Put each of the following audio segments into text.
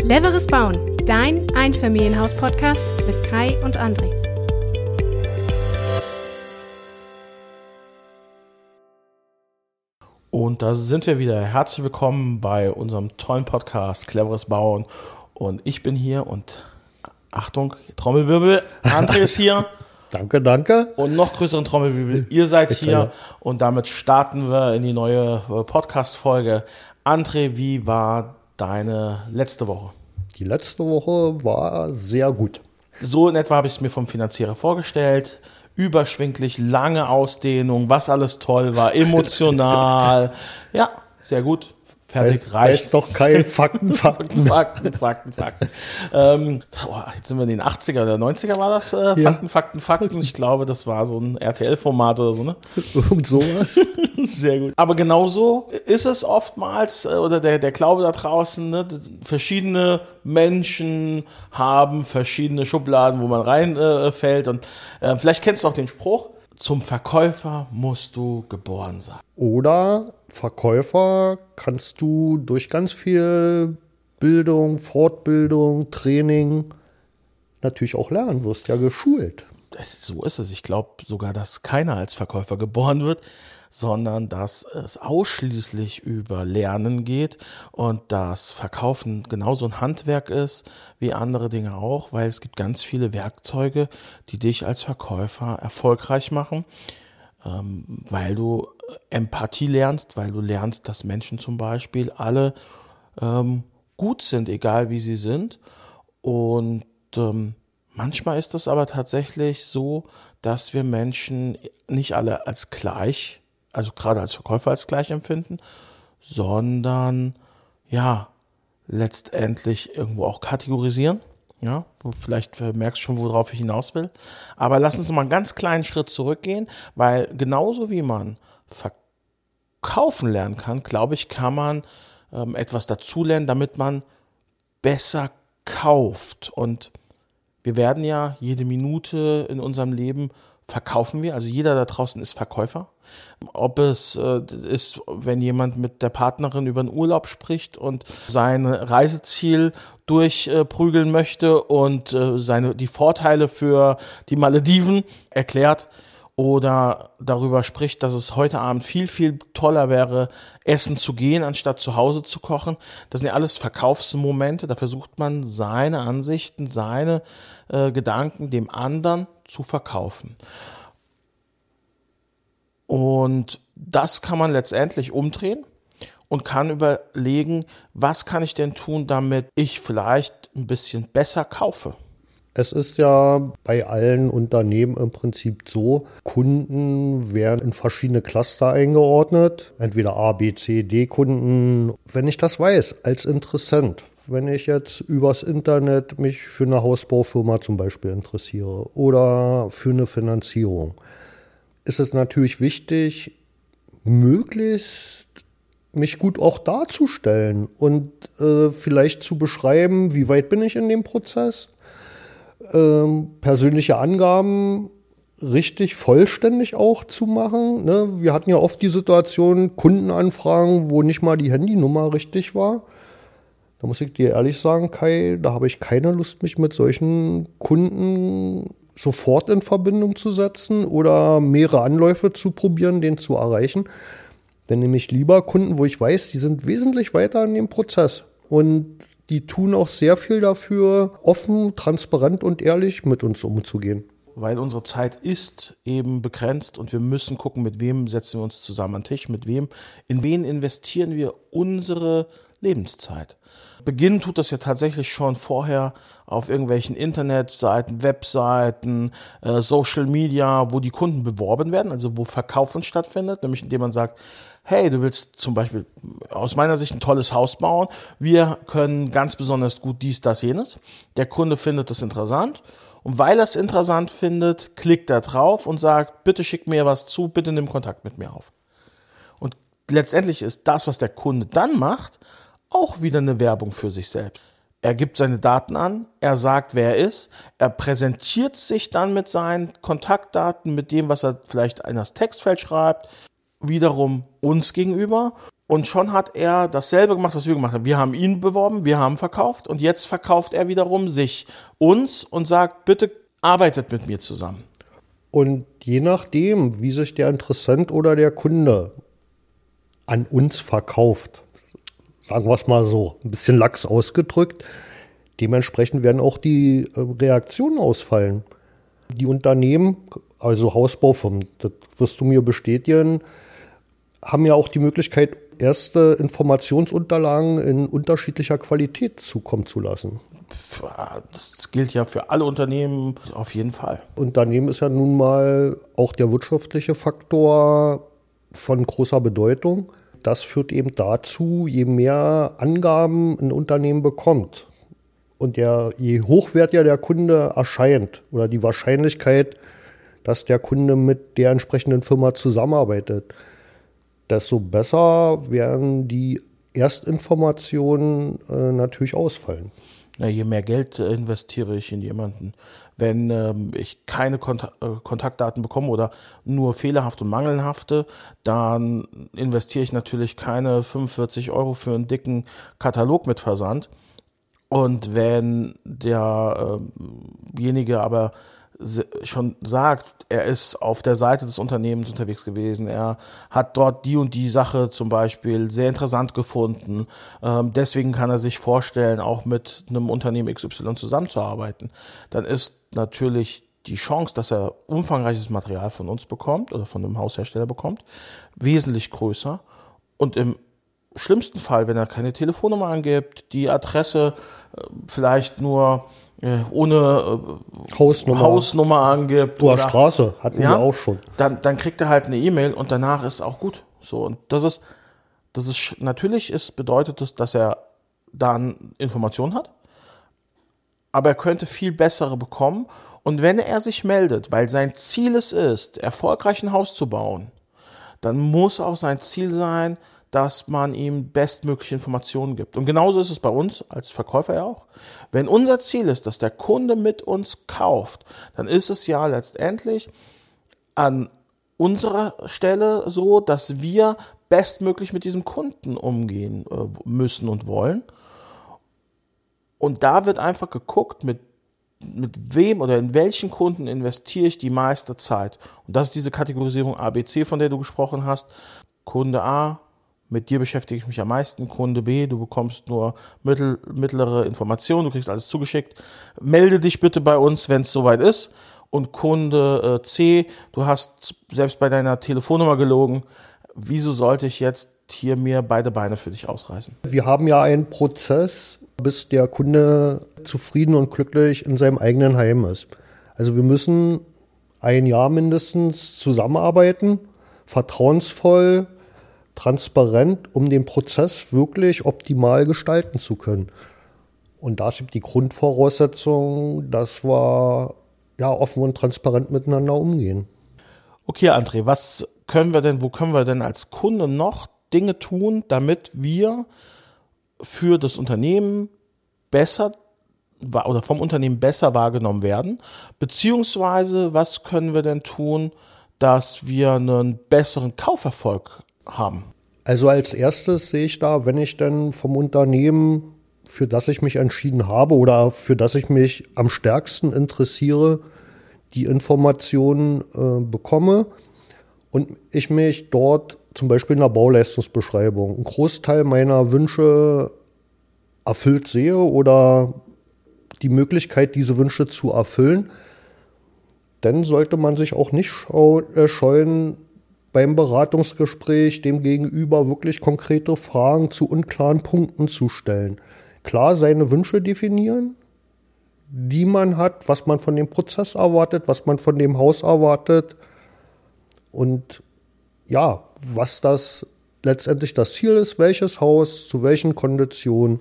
Cleveres Bauen, dein Einfamilienhaus-Podcast mit Kai und André. Und da sind wir wieder. Herzlich willkommen bei unserem tollen Podcast Cleveres Bauen. Und ich bin hier und Achtung, Trommelwirbel, André ist hier. Danke. Und noch größeren Trommelwirbel, ihr seid hier. Und damit starten wir in die neue Podcast-Folge. André, wie war deine letzte Woche? Die letzte Woche war sehr gut. So in etwa habe ich es mir vom Finanzierer vorgestellt. Überschwinglich, lange Ausdehnung, was alles toll war, emotional. Ja, sehr gut. Fertig, reicht. Ist doch kein Fakten. Fakten. Jetzt sind wir in den 80er oder 90er war das. Fakten. Ich glaube, das war so ein RTL-Format oder so, ne? Irgend sowas. Sehr gut. Aber genauso ist es oftmals, oder der Glaube da draußen, ne? Verschiedene Menschen haben verschiedene Schubladen, wo man reinfällt. Und vielleicht kennst du auch den Spruch, zum Verkäufer musst du geboren sein. Oder Verkäufer kannst du durch ganz viel Bildung, Fortbildung, Training natürlich auch lernen, wirst ja geschult. So ist es. Ich glaube sogar, dass keiner als Verkäufer geboren wird, sondern dass es ausschließlich über Lernen geht und dass Verkaufen genauso ein Handwerk ist wie andere Dinge auch, weil es gibt ganz viele Werkzeuge, die dich als Verkäufer erfolgreich machen, weil du Empathie lernst, weil du lernst, dass Menschen zum Beispiel alle gut sind, egal wie sie sind. Und manchmal ist es aber tatsächlich so, dass wir Menschen nicht alle als gleich, also gerade als Verkäufer als gleich empfinden, sondern ja, letztendlich irgendwo auch kategorisieren. Ja, vielleicht merkst du schon, worauf ich hinaus will. Aber lass uns mal einen ganz kleinen Schritt zurückgehen, weil genauso wie man verkaufen lernen kann, glaube ich, kann man etwas dazulernen, damit man besser kauft. Und wir werden ja jede Minute in unserem Leben verkaufen wir. Also jeder da draußen ist Verkäufer. Ob es ist, wenn jemand mit der Partnerin über den Urlaub spricht und sein Reiseziel durchprügeln möchte und die Vorteile für die Malediven erklärt oder darüber spricht, dass es heute Abend viel, viel toller wäre, essen zu gehen, anstatt zu Hause zu kochen. Das sind ja alles Verkaufsmomente. Da versucht man seine Ansichten, seine Gedanken dem anderen zu verkaufen. Und das kann man letztendlich umdrehen und kann überlegen, was kann ich denn tun, damit ich vielleicht ein bisschen besser kaufe. Es ist ja bei allen Unternehmen im Prinzip so, Kunden werden in verschiedene Cluster eingeordnet, entweder A, B, C, D Kunden. Wenn ich das weiß, als Interessent, wenn ich jetzt übers Internet mich für eine Hausbaufirma zum Beispiel interessiere oder für eine Finanzierung, ist es natürlich wichtig, möglichst mich gut auch darzustellen und vielleicht zu beschreiben, wie weit bin ich in dem Prozess, persönliche Angaben richtig vollständig auch zu machen. Ne? Wir hatten ja oft die Situation, Kundenanfragen, wo nicht mal die Handynummer richtig war. Da muss ich dir ehrlich sagen, Kai, da habe ich keine Lust, mich mit solchen Kunden sofort in Verbindung zu setzen oder mehrere Anläufe zu probieren, den zu erreichen. Dann nehme ich lieber Kunden, wo ich weiß, die sind wesentlich weiter in dem Prozess und die tun auch sehr viel dafür, offen, transparent und ehrlich mit uns umzugehen. Weil unsere Zeit ist eben begrenzt und wir müssen gucken, mit wem setzen wir uns zusammen an den Tisch, in wen investieren wir unsere Lebenszeit. Beginnen tut das ja tatsächlich schon vorher auf irgendwelchen Internetseiten, Webseiten, Social Media, wo die Kunden beworben werden, also wo Verkaufen stattfindet, nämlich indem man sagt, hey, du willst zum Beispiel aus meiner Sicht ein tolles Haus bauen, wir können ganz besonders gut dies, das, jenes. Der Kunde findet das interessant und weil er es interessant findet, klickt er drauf und sagt, bitte schick mir was zu, bitte nimm Kontakt mit mir auf. Und letztendlich ist das, was der Kunde dann macht, auch wieder eine Werbung für sich selbst. Er gibt seine Daten an, er sagt, wer er ist, er präsentiert sich dann mit seinen Kontaktdaten, mit dem, was er vielleicht in das Textfeld schreibt, wiederum uns gegenüber Und schon hat er dasselbe gemacht, was wir gemacht haben. Wir haben ihn beworben, wir haben verkauft und jetzt verkauft er wiederum uns und sagt, bitte arbeitet mit mir zusammen. Und je nachdem, wie sich der Interessent oder der Kunde an uns verkauft, sagen wir es mal so, ein bisschen lax ausgedrückt, dementsprechend werden auch die Reaktionen ausfallen. Die Unternehmen, also Hausbaufirmen, das wirst du mir bestätigen, haben ja auch die Möglichkeit, erste Informationsunterlagen in unterschiedlicher Qualität zukommen zu lassen. Das gilt ja für alle Unternehmen auf jeden Fall. Unternehmen ist ja nun mal auch der wirtschaftliche Faktor von großer Bedeutung. Das führt eben dazu, je mehr Angaben ein Unternehmen bekommt und je hochwertiger der Kunde erscheint oder die Wahrscheinlichkeit, dass der Kunde mit der entsprechenden Firma zusammenarbeitet, desto besser werden die Erstinformationen natürlich ausfallen. Ja, je mehr Geld investiere ich in jemanden. Wenn ich keine Kontaktdaten bekomme oder nur fehlerhafte und mangelhafte, dann investiere ich natürlich keine 45 € für einen dicken Katalog mit Versand. Und wenn derjenige aber schon sagt, er ist auf der Seite des Unternehmens unterwegs gewesen, er hat dort die und die Sache zum Beispiel sehr interessant gefunden, deswegen kann er sich vorstellen, auch mit einem Unternehmen XY zusammenzuarbeiten, dann ist natürlich die Chance, dass er umfangreiches Material von uns bekommt oder von einem Haushersteller bekommt, wesentlich größer. Und im schlimmsten Fall, wenn er keine Telefonnummer angibt, die Adresse vielleicht nur ohne Hausnummer angibt. Oder Straße, hatten wir auch schon. Dann kriegt er halt eine E-Mail und danach ist auch gut. So, und das ist natürlich bedeutet das, dass er dann Informationen hat, aber er könnte viel bessere bekommen. Und wenn er sich meldet, weil sein Ziel es ist, erfolgreich ein Haus zu bauen, dann muss auch sein Ziel sein, dass man ihm bestmögliche Informationen gibt. Und genauso ist es bei uns als Verkäufer ja auch. Wenn unser Ziel ist, dass der Kunde mit uns kauft, dann ist es ja letztendlich an unserer Stelle so, dass wir bestmöglich mit diesem Kunden umgehen müssen und wollen. Und da wird einfach geguckt, mit wem oder in welchen Kunden investiere ich die meiste Zeit. Und das ist diese Kategorisierung ABC, von der du gesprochen hast. Kunde A, mit dir beschäftige ich mich am meisten. Kunde B, du bekommst nur mittlere Informationen, du kriegst alles zugeschickt. Melde dich bitte bei uns, wenn es soweit ist. Und Kunde C, du hast selbst bei deiner Telefonnummer gelogen. Wieso sollte ich jetzt hier mir beide Beine für dich ausreißen? Wir haben ja einen Prozess, bis der Kunde zufrieden und glücklich in seinem eigenen Heim ist. Also wir müssen ein Jahr mindestens zusammenarbeiten, vertrauensvoll, transparent, um den Prozess wirklich optimal gestalten zu können. Und da ist die Grundvoraussetzung, dass wir offen und transparent miteinander umgehen. Okay, André, wo können wir denn als Kunde noch Dinge tun, damit wir für das Unternehmen besser oder vom Unternehmen besser wahrgenommen werden? Beziehungsweise, was können wir denn tun, dass wir einen besseren Kauferfolg haben? Also als erstes sehe ich da, wenn ich dann vom Unternehmen, für das ich mich entschieden habe oder für das ich mich am stärksten interessiere, die Informationen bekomme und ich mich dort zum Beispiel in der Bauleistungsbeschreibung einen Großteil meiner Wünsche erfüllt sehe oder die Möglichkeit, diese Wünsche zu erfüllen, dann sollte man sich auch nicht scheuen, beim Beratungsgespräch dem Gegenüber wirklich konkrete Fragen zu unklaren Punkten zu stellen. Klar seine Wünsche definieren, die man hat, was man von dem Prozess erwartet, was man von dem Haus erwartet und ja, was das letztendlich das Ziel ist, welches Haus, zu welchen Konditionen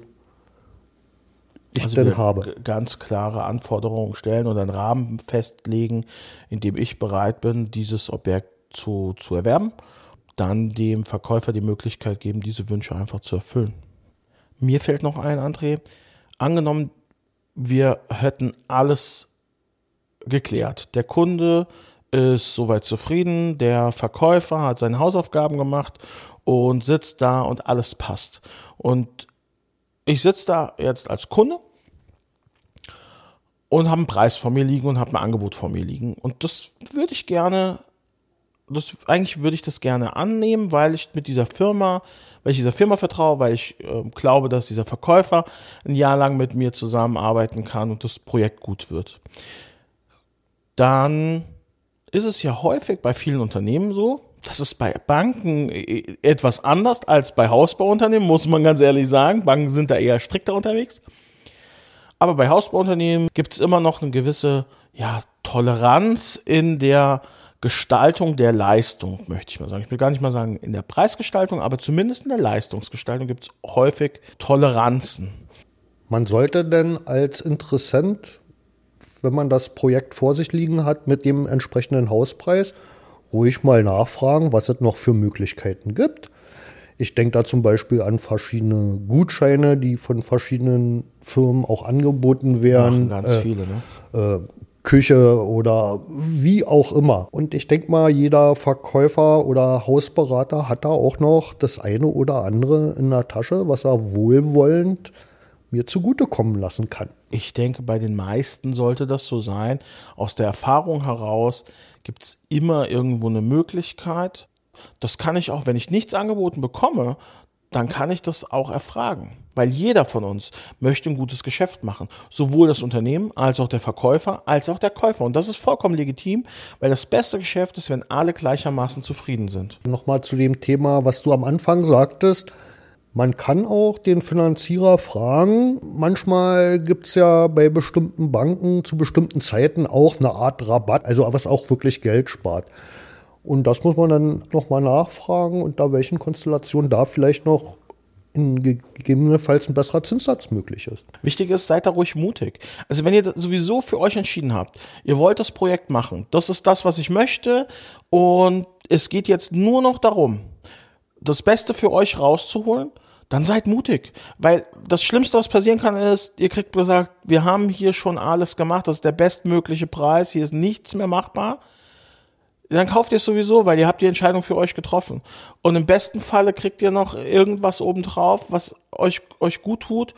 ich denn habe. Ganz klare Anforderungen stellen und einen Rahmen festlegen, in dem ich bereit bin, dieses Objekt zu erwerben, dann dem Verkäufer die Möglichkeit geben, diese Wünsche einfach zu erfüllen. Mir fällt noch ein, André, angenommen, wir hätten alles geklärt. Der Kunde ist soweit zufrieden, der Verkäufer hat seine Hausaufgaben gemacht und sitze da und alles passt. Und ich sitze da jetzt als Kunde und habe einen Preis vor mir liegen und habe ein Angebot vor mir liegen. Und eigentlich würde ich das gerne annehmen, weil ich dieser Firma vertraue, weil ich glaube, dass dieser Verkäufer ein Jahr lang mit mir zusammenarbeiten kann und das Projekt gut wird. Dann ist es ja häufig bei vielen Unternehmen so, das ist bei Banken etwas anders als bei Hausbauunternehmen, muss man ganz ehrlich sagen. Banken sind da eher strikter unterwegs. Aber bei Hausbauunternehmen gibt es immer noch eine gewisse Toleranz in der Gestaltung der Leistung, möchte ich mal sagen. Ich will gar nicht mal sagen in der Preisgestaltung, aber zumindest in der Leistungsgestaltung gibt es häufig Toleranzen. Man sollte denn als Interessent, wenn man das Projekt vor sich liegen hat mit dem entsprechenden Hauspreis, ruhig mal nachfragen, was es noch für Möglichkeiten gibt. Ich denke da zum Beispiel an verschiedene Gutscheine, die von verschiedenen Firmen auch angeboten werden. Machen ganz viele, ne? Küche oder wie auch immer. Und ich denke mal, jeder Verkäufer oder Hausberater hat da auch noch das eine oder andere in der Tasche, was er wohlwollend mir zugutekommen lassen kann. Ich denke, bei den meisten sollte das so sein. Aus der Erfahrung heraus gibt es immer irgendwo eine Möglichkeit. Das kann ich auch, wenn ich nichts angeboten bekomme, dann kann ich das auch erfragen. Weil jeder von uns möchte ein gutes Geschäft machen. Sowohl das Unternehmen, als auch der Verkäufer, als auch der Käufer. Und das ist vollkommen legitim, weil das beste Geschäft ist, wenn alle gleichermaßen zufrieden sind. Nochmal zu dem Thema, was du am Anfang sagtest. Man kann auch den Finanzierer fragen. Manchmal gibt es ja bei bestimmten Banken zu bestimmten Zeiten auch eine Art Rabatt, also was auch wirklich Geld spart. Und das muss man dann nochmal nachfragen, unter welchen Konstellationen da vielleicht noch gegebenenfalls ein besserer Zinssatz möglich ist. Wichtig ist, seid da ruhig mutig. Also wenn ihr sowieso für euch entschieden habt, ihr wollt das Projekt machen, das ist das, was ich möchte und es geht jetzt nur noch darum, das Beste für euch rauszuholen, dann seid mutig. Weil das Schlimmste, was passieren kann, ist, ihr kriegt gesagt, wir haben hier schon alles gemacht, das ist der bestmögliche Preis, hier ist nichts mehr machbar. Dann kauft ihr es sowieso, weil ihr habt die Entscheidung für euch getroffen. Und im besten Falle kriegt ihr noch irgendwas obendrauf, was euch gut tut.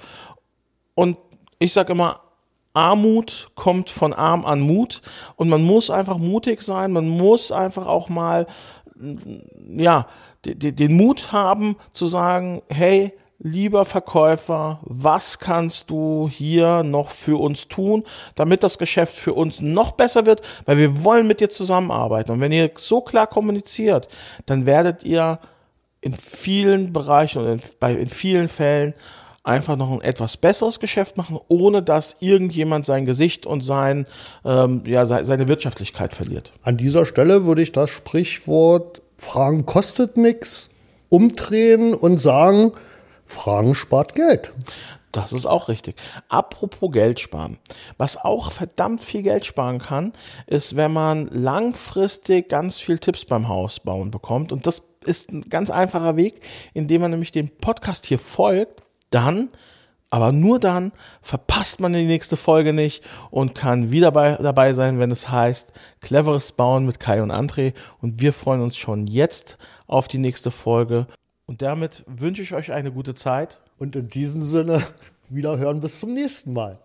Und ich sage immer, Armut kommt von arm an Mut. Und man muss einfach mutig sein. Man muss einfach auch mal, den Mut haben zu sagen, hey, lieber Verkäufer, was kannst du hier noch für uns tun, damit das Geschäft für uns noch besser wird, weil wir wollen mit dir zusammenarbeiten. Und wenn ihr so klar kommuniziert, dann werdet ihr in vielen Bereichen und in vielen Fällen einfach noch ein etwas besseres Geschäft machen, ohne dass irgendjemand sein Gesicht und seine Wirtschaftlichkeit verliert. An dieser Stelle würde ich das Sprichwort Fragen kostet nichts umdrehen und sagen, Fragen spart Geld. Das ist auch richtig. Apropos Geld sparen. Was auch verdammt viel Geld sparen kann, ist, wenn man langfristig ganz viel Tipps beim Hausbauen bekommt. Und das ist ein ganz einfacher Weg, indem man nämlich dem Podcast hier folgt. Aber nur dann verpasst man die nächste Folge nicht und kann wieder dabei sein, wenn es heißt Cleveres Bauen mit Kai und André. Und wir freuen uns schon jetzt auf die nächste Folge. Und damit wünsche ich euch eine gute Zeit. Und in diesem Sinne, wieder hören bis zum nächsten Mal.